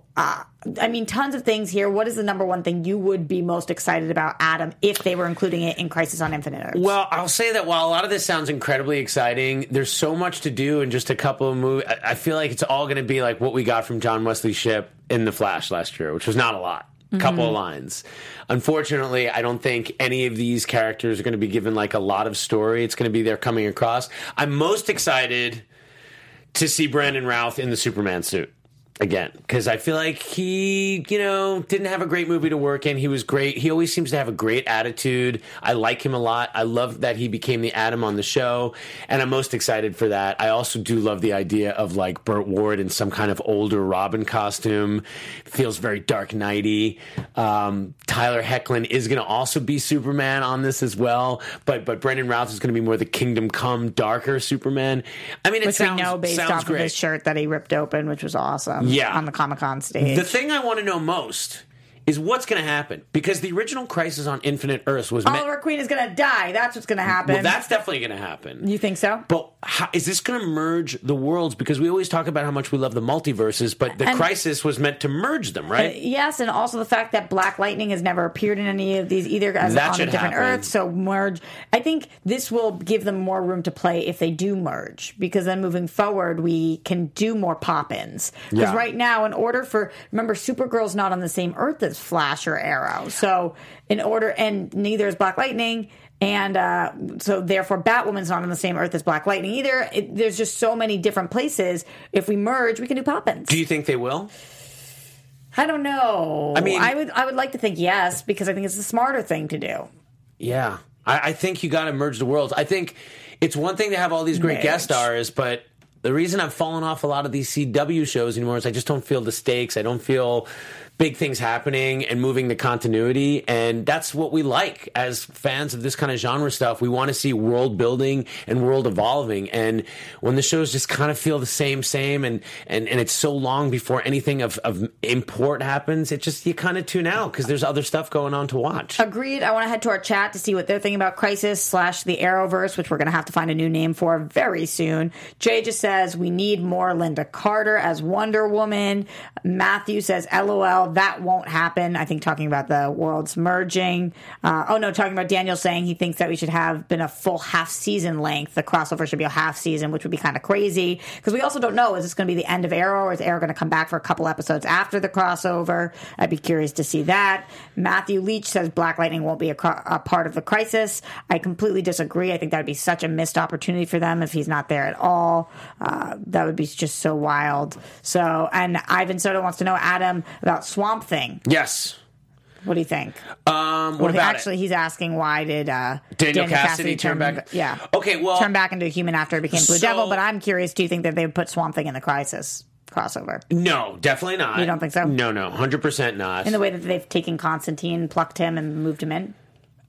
tons of things here. What is the number one thing you would be most excited about, Adam, if they were including it in Crisis on Infinite Earths? Well, I'll say that while a lot of this sounds incredibly exciting, there's so much to do in just a couple of movies. I feel like it's all going to be like what we got from John Wesley Shipp in The Flash last year, which was not a lot. Couple of lines. Unfortunately, I don't think any of these characters are going to be given like a lot of story. It's going to be they're coming across. I'm most excited to see Brandon Routh in the Superman suit again, because I feel like he, didn't have a great movie to work in. He was great. He always seems to have a great attitude. I like him a lot. I love that he became the Atom on the show, and I'm most excited for that. I also do love the idea of like Burt Ward in some kind of older Robin costume. Feels very Dark Knight-y. Tyler Hoechlin is going to also be Superman on this as well, but Brandon Routh is going to be more the Kingdom Come darker Superman. I mean, which we know based off great. Of his shirt that he ripped open, which was awesome. Yeah. On the Comic-Con stage. The thing I want to know most is what's going to happen, because the original Crisis on Infinite Earths was Oliver Queen is going to die. That's what's going to happen. Well, that's definitely going to happen. You think so? But is this going to merge the worlds? Because we always talk about how much we love the multiverses, but the Crisis was meant to merge them, right? Yes, and also the fact that Black Lightning has never appeared in any of these either as on a different Earth, so merge. I think this will give them more room to play if they do merge, because then moving forward, we can do more pop-ins. Because right now, remember, Supergirl's not on the same Earth as Flash or Arrow, so and neither is Black Lightning. And so, therefore, Batwoman's not on the same Earth as Black Lightning either. There's just so many different places. If we merge, we can do pop-ins. Do you think they will? I don't know. I mean, I would like to think yes, because I think it's the smarter thing to do. Yeah. I think you got to merge the worlds. I think it's one thing to have all these great guest stars, but the reason I've fallen off a lot of these CW shows anymore is I just don't feel the stakes. I don't feel big things happening and moving the continuity, and that's what we like as fans of this kind of genre stuff. We want to see world building and world evolving, and when the shows just kind of feel the same, and it's so long before anything of import happens, it just, you kind of tune out because there's other stuff going on to watch. Agreed. I want to head to our chat to see what they're thinking about Crisis / the Arrowverse, which we're going to have to find a new name for very soon. Jay just says we need more Linda Carter as Wonder Woman. Matthew says, LOL, that won't happen. I think talking about the worlds merging. Talking about Daniel saying he thinks that we should have been a full half season length. The crossover should be a half season, which would be kind of crazy. Because we also don't know, is this going to be the end of Arrow, or is Arrow going to come back for a couple episodes after the crossover? I'd be curious to see that. Matthew Leach says Black Lightning won't be a part of the Crisis. I completely disagree. I think that would be such a missed opportunity for them if he's not there at all. That would be just so wild. So, and Ivan Soto wants to know, Adam, about Swamp Thing. Yes. What do you think? What about actually, he's asking why did Daniel Cassidy turn back? Yeah. Okay, well, turn back into a human after he became Blue Devil. But I'm curious, do you think that they would put Swamp Thing in the Crisis crossover? No, definitely not. You don't think so? No, 100% not. In the way that they've taken Constantine, plucked him, and moved him in?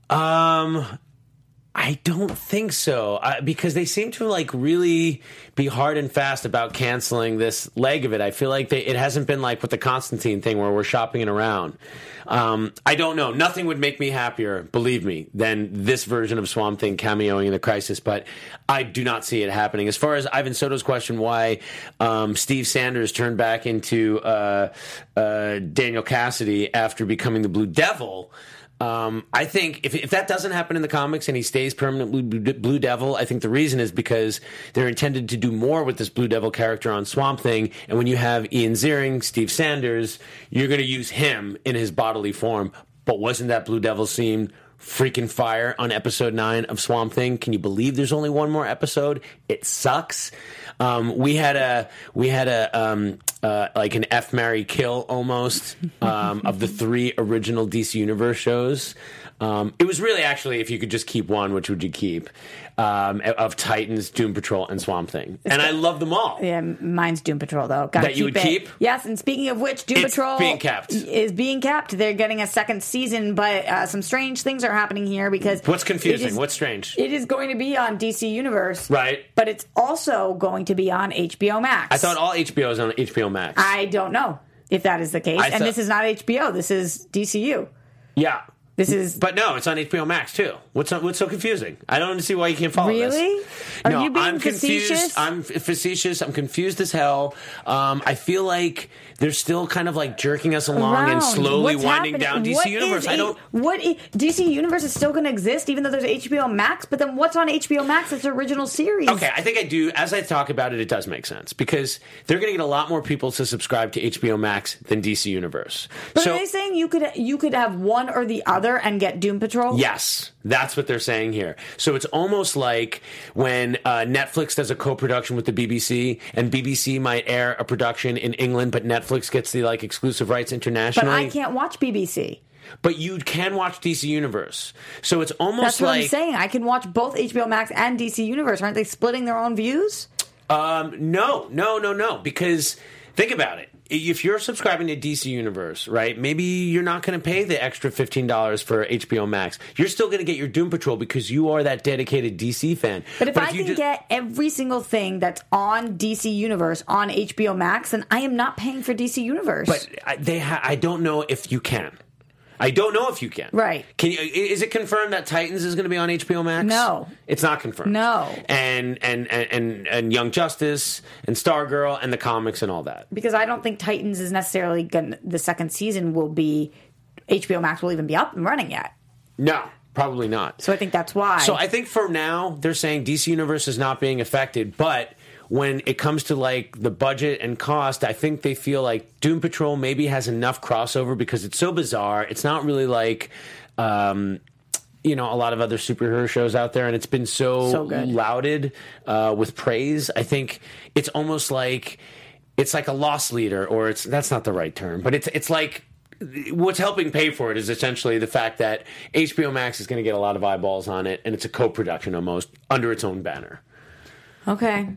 I don't think so, because they seem to really be hard and fast about canceling this leg of it. I feel like it hasn't been like with the Constantine thing where we're shopping it around. I don't know. Nothing would make me happier, believe me, than this version of Swamp Thing cameoing in the Crisis, but I do not see it happening. As far as Ivan Soto's question, why Steve Sanders turned back into Daniel Cassidy after becoming the Blue Devil, I think if that doesn't happen in the comics and he stays permanently Blue Devil, I think the reason is because they're intended to do more with this Blue Devil character on Swamp Thing. And when you have Ian Ziering, Steve Sanders, you're going to use him in his bodily form. But wasn't that Blue Devil scene freaking fire on episode 9 of Swamp Thing? Can you believe there's only one more episode? It sucks. We had a like an F, Marry, Kill almost of the 3 original DC Universe shows. It was really actually, if you could just keep one, which would you keep? Of Titans, Doom Patrol, and Swamp Thing. And I love them all. Yeah, mine's Doom Patrol, though. Gotta that you would keep? Yes, and speaking of which, Doom Patrol is being kept. They're getting a second season, but some strange things are happening here because... What's confusing? What's strange? It is going to be on DC Universe. Right. But it's also going to be on HBO Max. I thought all HBO is on HBO Max. I don't know if that is the case. And this is not HBO. This is DCU. Yeah. But no, it's on HBO Max too. What's so confusing? I don't see why you can't follow this. Really? Are you being confused. I'm facetious. I'm confused as hell. I feel like they're still kind of like jerking us along and slowly winding down DC Universe. DC Universe is still going to exist even though there's HBO Max, but then what's on HBO Max? It's original series. Okay, I think I do. As I talk about it, it does make sense because they're going to get a lot more people to subscribe to HBO Max than DC Universe. But are they saying you could have one or the other and get Doom Patrol? Yes, that's what they're saying here. So it's almost like when Netflix does a co-production with the BBC, and BBC might air a production in England, but Netflix gets the exclusive rights internationally. But I can't watch BBC. But you can watch DC Universe. So it's almost That's what I'm saying. I can watch both HBO Max and DC Universe. Aren't they splitting their own views? No. Because think about it. If you're subscribing to DC Universe, right, maybe you're not going to pay the extra $15 for HBO Max. You're still going to get your Doom Patrol because you are that dedicated DC fan. But if I can get every single thing that's on DC Universe on HBO Max, then I am not paying for DC Universe. But I don't know if you can. I don't know if you can. Right. Is it confirmed that Titans is going to be on HBO Max? No. It's not confirmed. No. And Young Justice and Stargirl and the comics and all that. Because I don't think Titans is necessarily the second season will be, HBO Max will even be up and running yet. No. Probably not. So I think that's why. So I think for now, they're saying DC Universe is not being affected, but when it comes to the budget and cost, I think they feel like Doom Patrol maybe has enough crossover because it's so bizarre. It's not really like, a lot of other superhero shows out there, and it's been so lauded with praise. I think it's almost like it's like a loss leader, or that's not the right term, but it's like what's helping pay for it is essentially the fact that HBO Max is going to get a lot of eyeballs on it, and it's a co-production almost under its own banner. Okay.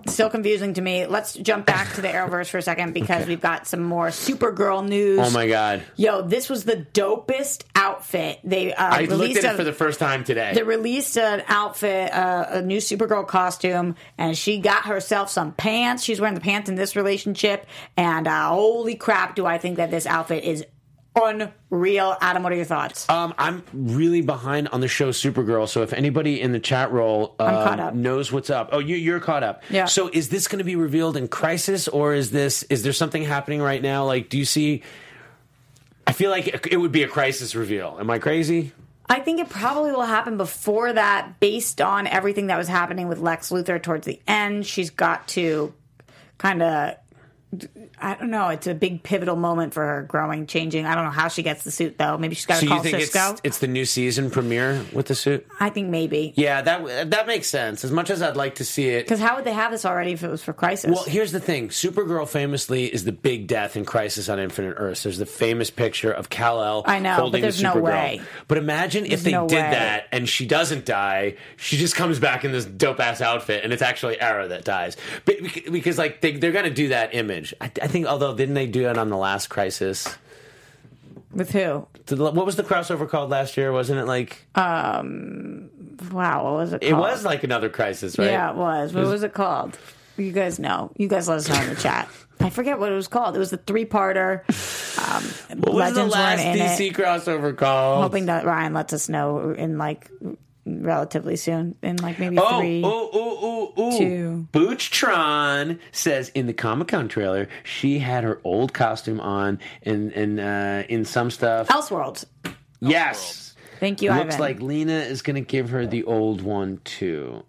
Still confusing to me. Let's jump back to the Arrowverse for a second because we've got some more Supergirl news. Oh my God. Yo, this was the dopest outfit. I looked at it for the first time today. They released an outfit, a new Supergirl costume, and she got herself some pants. She's wearing the pants in this relationship, and holy crap, do I think that this outfit is unreal. Adam, what are your thoughts? I'm really behind on the show Supergirl, so if anybody in the chat roll caught up. knows what's up. Oh, you're caught up. Yeah. So is this going to be revealed in Crisis, or is there something happening right now? Like, do you see... I feel like it would be a Crisis reveal. Am I crazy? I think it probably will happen before that, based on everything that was happening with Lex Luthor towards the end. She's got to kind of... I don't know. It's a big pivotal moment for her growing, changing. I don't know how she gets the suit, though. Maybe she's got to call Cisco. So you think it's the new season premiere with the suit? I think maybe. Yeah, that makes sense. As much as I'd like to see it. Because how would they have this already if it was for Crisis? Well, here's the thing. Supergirl famously is the big death in Crisis on Infinite Earths. There's the famous picture of Kal-El holding but there's the Supergirl. No way. But imagine if they did that and she doesn't die. She just comes back in this dope-ass outfit, and it's actually Arrow that dies. Because like they're going to do that image. I think, although, didn't they do it on the last Crisis? With who? What was the crossover called last year? Wasn't it like... Wow, what was it called? It was like another Crisis, right? Yeah, it was. What was it called? You guys know. You guys let us know in the chat. I forget what it was called. It was the 3-parter. What was the last DC crossover called? I'm hoping that Ryan lets us know in like relatively soon, in like maybe 3. Oh, 2. Boochtron says in the Comic-Con trailer she had her old costume on in some stuff. Elseworlds. Yes. Thank you, Looks Ivan. like Lena is going to give her the old one too.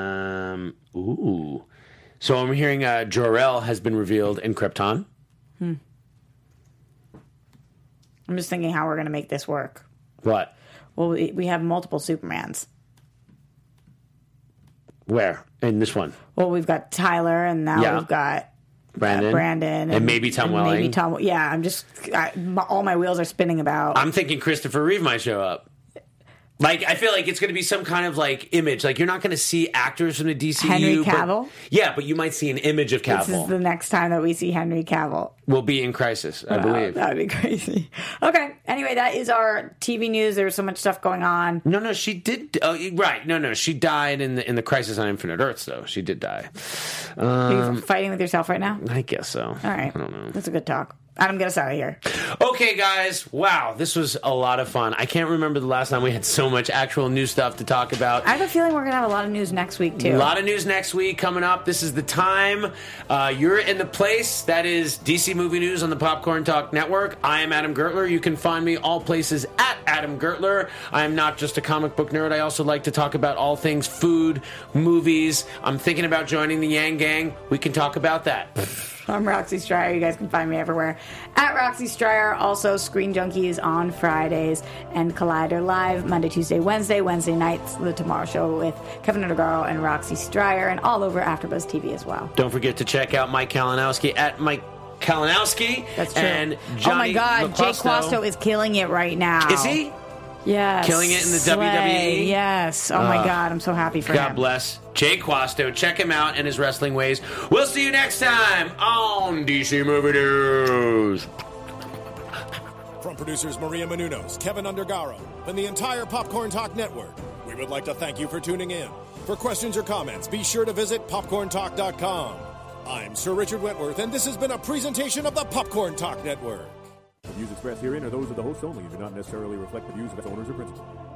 Ooh. So I'm hearing Jor-El has been revealed in Krypton. I'm just thinking how we're going to make this work. What? Well, we have multiple Supermans. Where? In this one? Well, we've got Tyler, and now we've got Brandon. And maybe Tom Welling. All my wheels are spinning about. I'm thinking Christopher Reeve might show up. Like, I feel like it's going to be some kind of, like, image. Like, you're not going to see actors from the DCU. Henry Cavill? But you might see an image of Cavill. This is the next time that we see Henry Cavill. Will be in Crisis, I believe. That would be crazy. Okay. Anyway, that is our TV news. There was so much stuff going on. No, she did. Right. No, she died in the Crisis on Infinite Earths, though. She did die. Are you fighting with yourself right now? I guess so. All right. I don't know. That's a good talk. Adam, get us out of here. Okay, guys. Wow, this was a lot of fun. I can't remember the last time we had so much actual new stuff to talk about. I have a feeling we're going to have a lot of news next week, too. A lot of news next week coming up. This is the time. You're in the place. That is DC Movie News on the Popcorn Talk Network. I am Adam Gertler. You can find me all places at Adam Gertler. I am not just a comic book nerd. I also like to talk about all things food, movies. I'm thinking about joining the Yang Gang. We can talk about that. I'm Roxy Stryer. You guys can find me everywhere at Roxy Stryer. Also, Screen Junkies on Fridays and Collider Live Monday, Tuesday, Wednesday nights. The Tomorrow Show with Kevin Undergaro and Roxy Stryer, and all over AfterBuzz TV as well. Don't forget to check out Mike Kalinowski at Mike Kalinowski. That's true. And Johnny oh my God, LaQuasto. Jake Quasto is killing it right now. Is he? Yes. Killing it in the Slay. WWE? Yes. Oh my God, I'm so happy for him. God bless Jake Quasto. Check him out and his wrestling ways. We'll see you next time on DC Movie News. From producers Maria Menounos, Kevin Undergaro, and the entire Popcorn Talk Network, we would like to thank you for tuning in. For questions or comments, be sure to visit popcorntalk.com. I'm Sir Richard Wentworth, and this has been a presentation of the Popcorn Talk Network. The views expressed herein are those of the hosts only and do not necessarily reflect the views of its owners or principals.